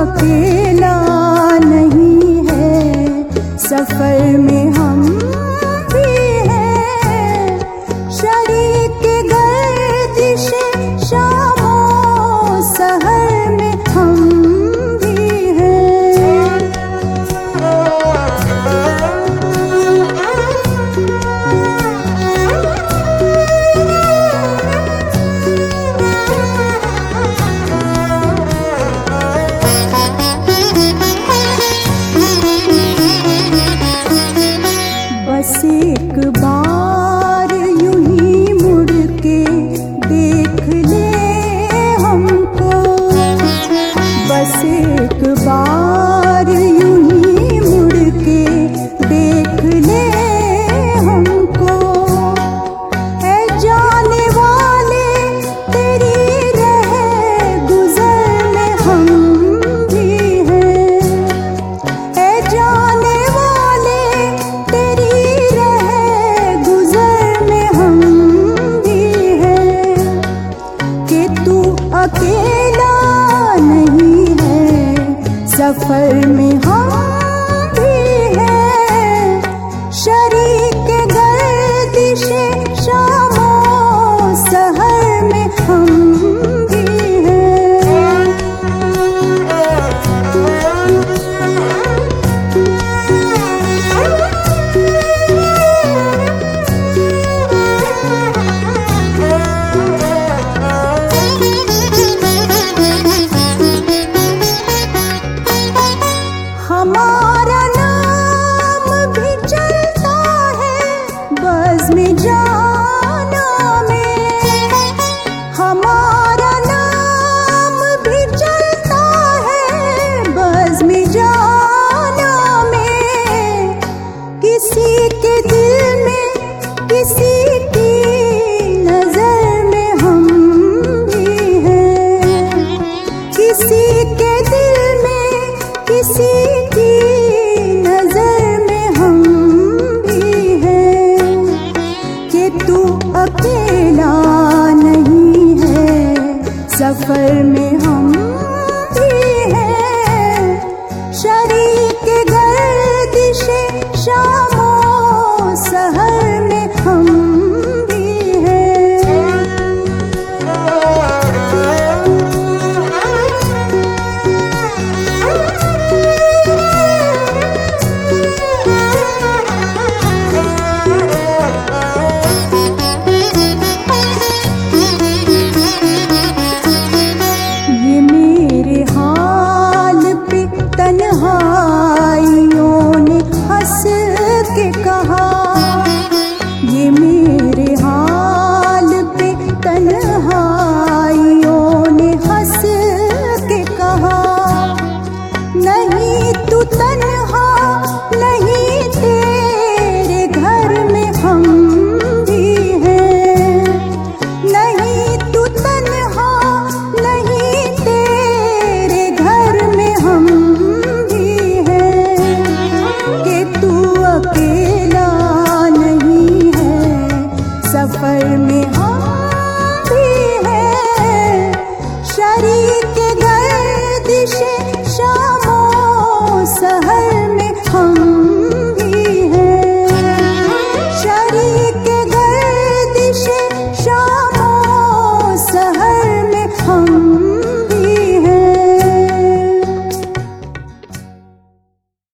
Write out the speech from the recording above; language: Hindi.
अकेला नहीं है, सफर में हम भी हैं। शरीक गर्दिश शामो सहर में हम भी हैं। बस एक बार यूं ही मुड़ के देख ले हमको, बस एक बार यूं ही मुड़ के देख ले हमको। ऐ जाने वाले तेरी रह गुजर में हम भी हैं। ऐ जाने वाले तेरी अकेला नहीं है, सफर में हम भी हैं। शरीक गर्दिश शामो सहर में हम भी हैं। हमारा नाम भी चलता है बज़्म जाना में, हमारा नाम भी चलता है बज़्म जाना में। किसी के दिल में किसी की नजर में हम भी हैं। किसी के दिल में किसी की नजर में हम भी हैं। कि तू अकेला नहीं है, सफर में हम भी हैं। शरीक गर्दिश शामो सहर में हम भी हैं। ये मेरे हाल पे तन्हाइयों ने हंस के कहा, ये मेरे हाल पे तन्हाइयों ने हंस के कहा। नहीं तू तन्हा नहीं, तेरे घर में हम भी हैं। नहीं तू तन्हा नहीं, तेरे घर में हम भी हैं। कि तू अकेला नहीं है, सफर में हम